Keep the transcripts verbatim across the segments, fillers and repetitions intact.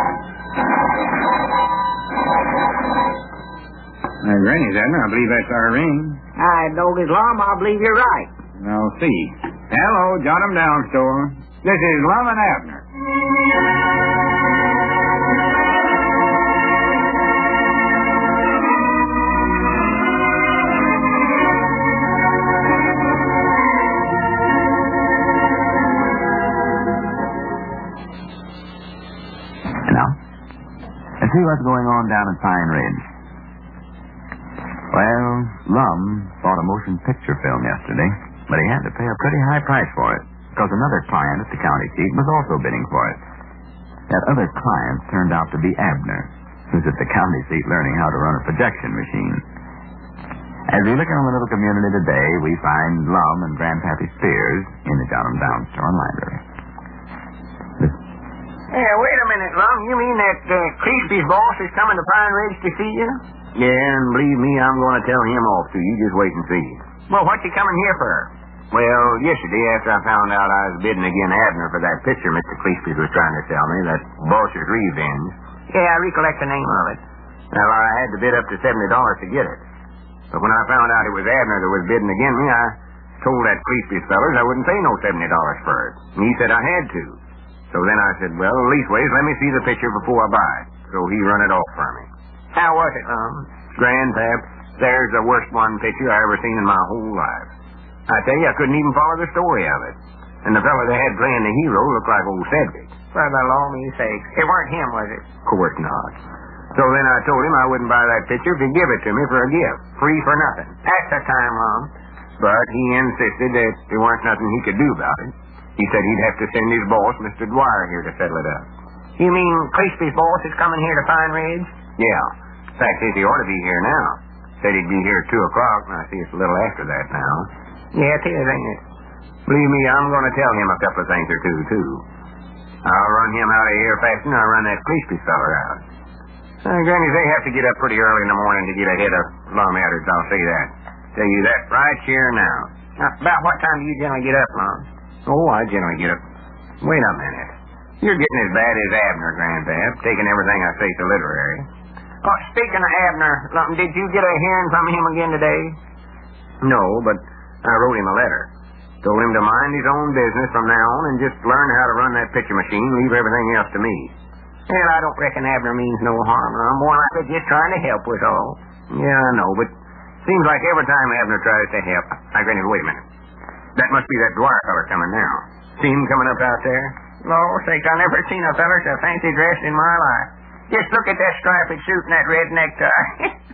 Uh, Granny's Abner, I believe that's our ring. I know his Lum, I believe you're right. I'll see. Hello, jot 'em down, store. This is Lum and Abner. See what's going on down at Pine Ridge. Well, Lum bought a motion picture film yesterday, but he had to pay a pretty high price for it, because another client at the county seat was also bidding for it. That other client turned out to be Abner, who's at the county seat learning how to run a projection machine. As we look in the little community today, we find Lum and Grandpappy Spears in the John M. Down store and library. Yeah, wait a minute, Lum. You mean that uh, Creaspy's boss is coming to Pine Ridge to see you? Yeah, and believe me, I'm going to tell him off to you. Just wait and see. Well, what's he coming here for? Well, yesterday after I found out I was bidding again Abner for that picture Mister Creaspy was trying to sell me, that Boss's Revenge. Yeah, I recollect the name of it. Well, I had to bid up to seventy dollars to get it. But when I found out it was Abner that was bidding again me, I told that Creaspy's fellas I wouldn't pay no seventy dollars for it. And he said I had to. So then I said, well, leastways, let me see the picture before I buy it. So he run it off for me. How was it, Lum? Grand, Pap. There's the worst one picture I ever seen in my whole life. I tell you, I couldn't even follow the story of it. And the fellow they had playing the hero looked like old Cedric. For the Lord's sake. It weren't him, was it? Of course not. So then I told him I wouldn't buy that picture if he'd give it to me for a gift. Free for nothing. That's the time, Lum. But he insisted that there weren't nothing he could do about it. He said he'd have to send his boss, Mister Dwyer, here to settle it up. You mean Creaspy's boss is coming here to Pine Ridge? Yeah. In fact, says he ought to be here now. Said he'd be here at two o'clock, and I see it's a little after that now. Yeah, it is, ain't it? Believe me, I'm going to tell him a couple of things or two, too. I'll run him out of here fast, and I'll run that Creaspy feller out. Uh, Granny, they have to get up pretty early in the morning to get ahead of Lum Edders, I'll say that. Tell you that right here now. Now, about what time do you generally get up, Lum? Oh, I generally get up. Wait a minute. You're getting as bad as Abner, Grandpap, taking everything I say so literary. Oh, speaking of Abner, Lum, did you get a hearing from him again today? No, but I wrote him a letter. Told him to mind his own business from now on and just learn how to run that picture machine, leave everything else to me. Well, I don't reckon Abner means no harm, Lum. More like just trying to help was all. Yeah, I know, but seems like every time Abner tries to help... I Granny, wait a minute. That must be that Dwyer feller coming now. See him coming up out there? Lord sakes, I never seen a feller so fancy dressed in my life. Just look at that striped suit and that red necktie.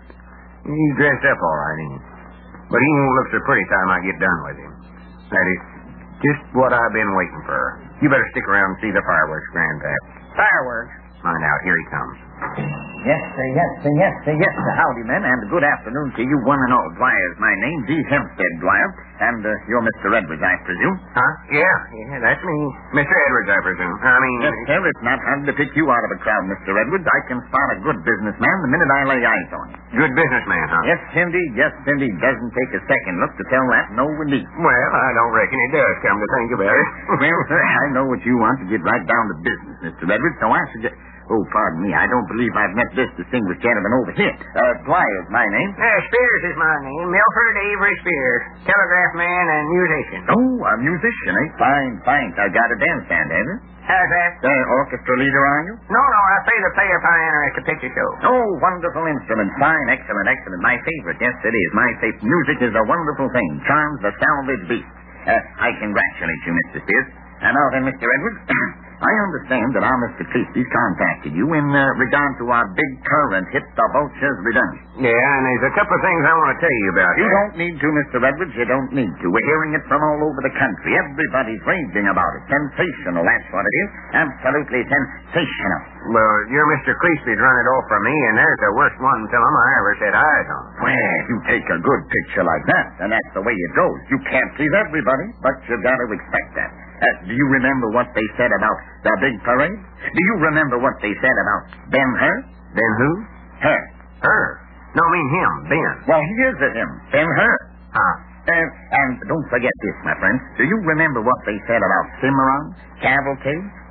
He's dressed up all right, ain't he? But he won't look so pretty time I get done with him. That is just what I've been waiting for. You better stick around and see the fireworks, Grandpap. Fireworks? Find out. Here he comes. Yes, sir, yes, sir, yes, sir, yes, sir. Howdy, men, and good afternoon to you one and all. Dwyer's my name, D. Hempstead Dwyer, and uh, you're Mister Edwards, I presume. Huh? Yeah, yeah, that's me. Mister Edwards, I presume. I mean... Yes, sir, it's not hard to pick you out of a crowd, Mister Edwards. I can spot a good businessman the minute I lay eyes on you. Good businessman, huh? Yes, indeed, yes, indeed. Doesn't take a second look to tell that, no, indeed. Well, I don't reckon it does, come to think about it. Well, sir, I know what you want to get right down to business, Mister Edwards, so I suggest... Oh, pardon me. I don't believe I've met this distinguished gentleman over here. Uh, Dwyer's my name. Uh, Spears is my name. Milford Avery Spears. Telegraph man and musician. Oh, a musician, eh? Fine, fine. I got a dance band, have you? How's that? Uh, orchestra leader, are you? No, no. I play the player piano at the picture show. Oh, wonderful instrument. Fine, excellent, excellent. My favorite. Yes, it is. My favorite. Music is a wonderful thing. Charms the salvage beast. Uh, I congratulate you, Mister Spears. And now then, Mister Edwards, I understand that our Mister Creaspy's contacted you in uh, regard to our big current hit, The Vulture's Redemption. Yeah, and there's a couple of things I want to tell you about. You don't need to, Mister Edwards. You don't need to. We're hearing it from all over the country. Everybody's raving about it. Sensational, that's what it is. Absolutely sensational. Well, your Mister Creaspy's run it off for me, and there's the worst one until I ever set eyes on. Well, you take a good picture like that, and that's the way it goes. You can't please everybody, but you've got to expect that. Uh, do you remember what they said about the big parade? Do you remember what they said about Ben Hur? Ben who? Hur. Her. No, I mean him, Ben. Well, he is a him. Ben Hur. Huh. Uh, and don't forget this, my friend. Do you remember what they said about Cimarron, Cavalcade,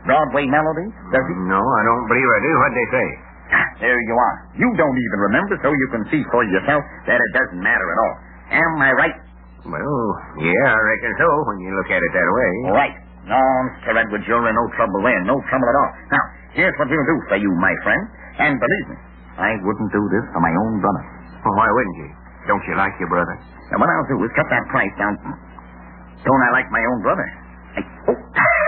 Broadway melodies, does he? No, I don't believe I do. What'd they say? Ah, there you are. You don't even remember, so you can see for yourself that it doesn't matter at all. Am I right? Well, yeah, I reckon so, when you look at it that way. Right. No, Mister Edwards, you're in no trouble there. No trouble at all. Now, here's what we'll do for you, my friend. And believe me, I wouldn't do this for my own brother. Well, why wouldn't you? Don't you like your brother? And what I'll do is cut that price down. Don't I like my own brother? I, oh.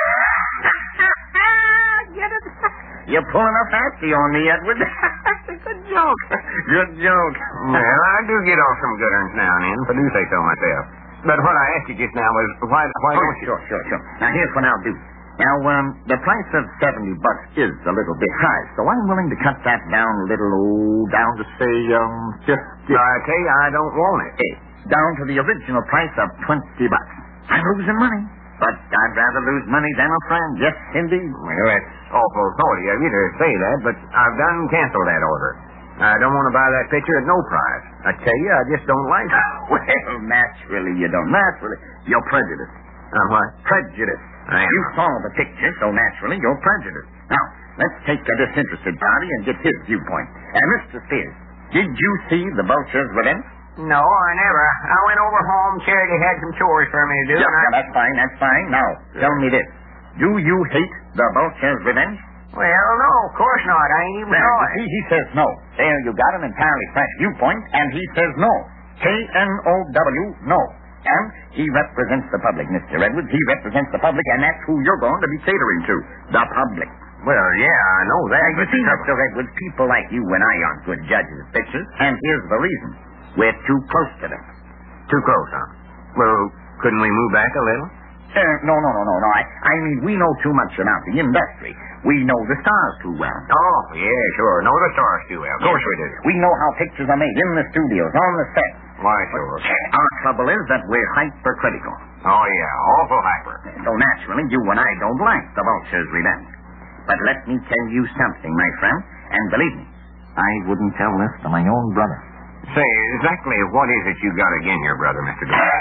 Get it? You're pulling a fancy on me, Edward. Good joke. Good joke. Well, I do get off some good ones now and then, if I do say so myself. But what I asked you just now was, why, why oh, don't you? Sure, sure, sure. Now, here's what I'll do. Now, um, the price of seventy bucks is a little bit high, so I'm willing to cut that down a little, oh, down to, say, um, fifty. I tell you, I don't want it. Hey, down to the original price of twenty bucks. I'm losing money, but I'd rather lose money than a friend. Yes, indeed. Well, that's awful naughty of you to say that, but I've done canceled that order. I don't want to buy that picture at no price. I tell you, I just don't like it. Well, naturally you don't. Naturally. You're prejudiced. Uh, what? Prejudiced. I am. You saw the picture, so naturally you're prejudiced. Now, let's take a disinterested party and get his viewpoint. And Mister Spears, did you see the Vulture's Revenge? No, I never. I went over home. Charity had some chores for me to do. Yeah, and I... yeah, that's fine, that's fine. Now, tell me this. Do you hate the Vulture's Revenge? Well, no, of course not. I ain't even There, saw you it. see, he says no. There, you got an entirely fresh viewpoint, and he says no. K N O W, no. And he represents the public, Mister Edwards. He represents the public, and that's who you're going to be catering to. The public. Well, yeah, I know that. Now, you see, Mister Edwards, people like you and I aren't good judges of pictures, and here's the reason. We're too close to them. Too close, huh? Well, couldn't we move back a little? Uh, no, no, no, no, no. I, I mean, we know too much about the industry. We know the stars too well. Oh, yeah, sure. Know the stars too well. Of course we do. We know how pictures are made in the studios, on the set. Why, sure. Our trouble is that we're hypercritical. Oh, yeah, awful hyper. So naturally, you and I don't like the Vulture's Revenge. But let me tell you something, my friend, and believe me, I wouldn't tell this to my own brother. Say, exactly what is it you got again here, brother, Mister Dawson?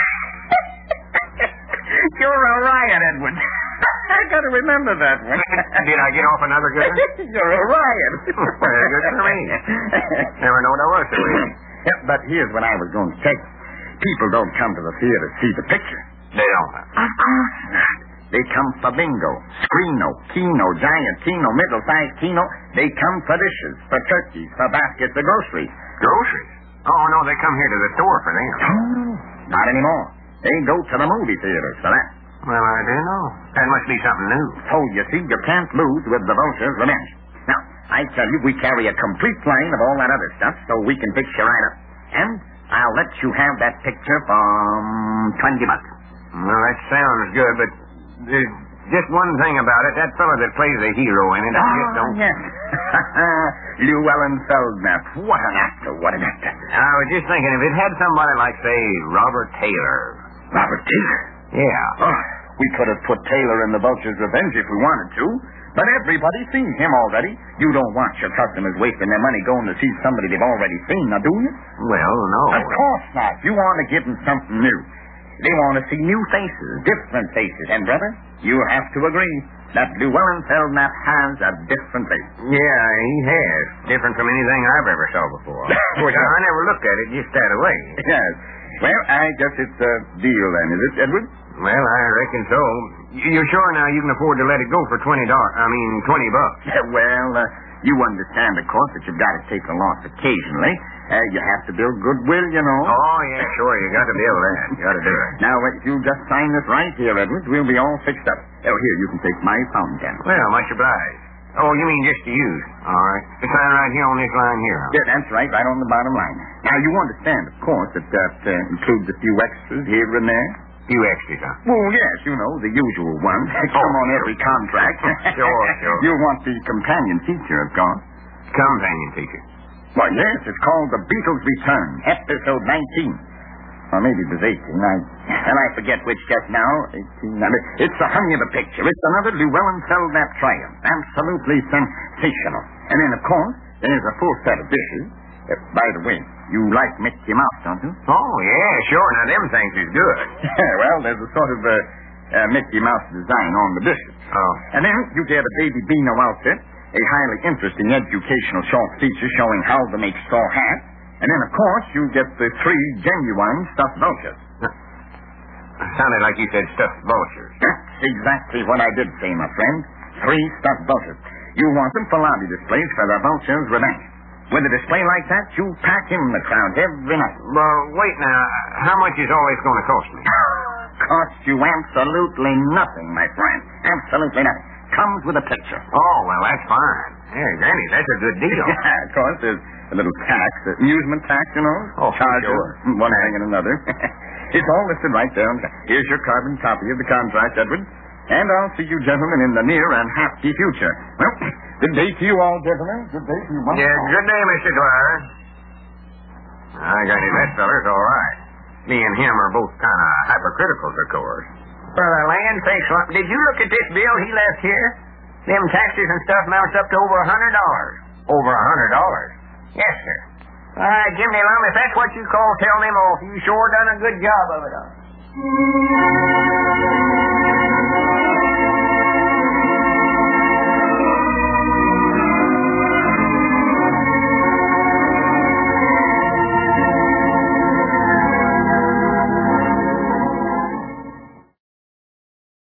You're a riot, Edward. I gotta remember that one. Did I get off another good one? You're a riot. Very good for me. Never knowed I was so easy. Yeah, but here's what I was going to say. People don't come to the theater to see the picture. They don't. Of course not. They come for bingo, screeno, keno, giant, keno, middle-sized keno. They come for dishes, for turkeys, for baskets of groceries. Groceries? Oh, no, they come here to the store for them. Oh, not anymore. They go to the movie theaters for that. Well, I didn't know. That must be something new. So, you see, you can't lose with the Vulture's Revenge. Now, I tell you, we carry a complete line of all that other stuff, so we can fix you right up. And I'll let you have that picture for um, twenty bucks. Well, that sounds good, but there's just one thing about it. That fellow that plays the hero in it, I just Oh, don't... yes. Llewellyn Feldknap. What an actor, what an actor. I was just thinking, if it had somebody like, say, Robert Taylor. Robert Taylor? Yeah. Oh, we could have put Taylor in the Vulture's Revenge if we wanted to. But everybody's seen him already. You don't want your customers wasting their money going to see somebody they've already seen, now do you? Well, no. Of course not. You want to give them something new. They want to see new faces, different faces. And, brother, you have to agree that Llewellyn Feldknap has a different face. Yeah, he has. Different from anything I've ever saw before. Of course, I never looked at it just that way. Yes. Well, I guess it's a deal then, is it, Edward? Well, I reckon so. You're sure now you can afford to let it go for twenty dollars? I mean, twenty bucks. Well, uh, you understand, of course, that you've got to take a loss occasionally. Uh, you have to build goodwill, you know. Oh, yeah, sure. You got to build that. You got to do it. Now, if you just sign this right here, Edward, we'll be all fixed up. Oh, here, you can take my fountain pen. Well, much obliged. Oh, you mean just to use? All right. Just sign right here on this line here. Huh? Yeah, that's right, right on the bottom line. Now, you understand, of course, that that uh, includes a few extras here and there. Few extras, huh? Well, yes, you know, the usual ones. Come on every contract. Sure, sure. You want the companion feature, of course. Companion feature. Why, yes, it's called The Beatles Return, episode nineteen. Or maybe it was eighteen. I, and I forget which just now. eighteen. I mean, it's the honey of the picture. It's another Llewellyn Feldknap triumph. Absolutely sensational. And then, of course, there's a full set of dishes. Uh, by the way, you like Mickey Mouse, don't you? Oh, yeah, sure. Now, them things is good. Yeah, well, there's a sort of a uh, Mickey Mouse design on the biscuits. Oh. And then you get a Baby Beano outfit, a highly interesting educational short feature showing how to make straw hats. And then, of course, you get the three genuine stuffed vultures. Sounded like you said stuffed vultures. That's exactly what I did say, my friend. Three stuffed vultures. You want them for lobby displays for the vulture's revenge. With a display like that, you pack in the crowd every night. Well, wait now. How much is all this going to cost me? Costs you absolutely nothing, my friend. Absolutely nothing. Comes with a picture. Oh, well, that's fine. Hey, Granny, that's a good deal. Yeah, of course, there's a little tax, amusement tax, you know. Oh, charges, sure. one thing and another. It's all listed right there. Here's your carbon copy of the contract, Edward. And I'll see you gentlemen in the near and happy future. Well, good day to you all, gentlemen. Good day to you once Yeah, more. good day, Mister Dwyer. I got it. That feller's all right. Me and him are both kind of hypercriticals, of course. For the land sakes, did you look at this bill he left here? Them taxes and stuff mounts up to over a hundred dollars. Over a hundred dollars. Yes, sir. All right, Jimmy Lum, if that's what you call telling him off, you sure done a good job of it. Huh?